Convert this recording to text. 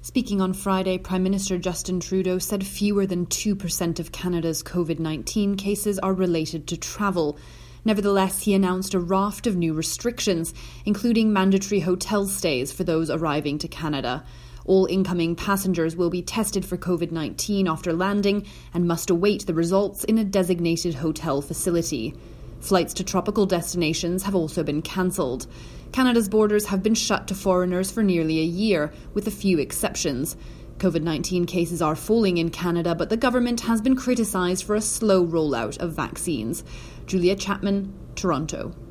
Speaking on Friday, Prime Minister Justin Trudeau said fewer than 2% of Canada's COVID-19 cases are related to travel. Nevertheless, he announced a raft of new restrictions, including mandatory hotel stays for those arriving to Canada. All incoming passengers will be tested for COVID-19 after landing and must await the results in a designated hotel facility. Flights to tropical destinations have also been cancelled. Canada's borders have been shut to foreigners for nearly a year, with a few exceptions. COVID-19 cases are falling in Canada, but the government has been criticised for a slow rollout of vaccines. Julia Chapman, Toronto.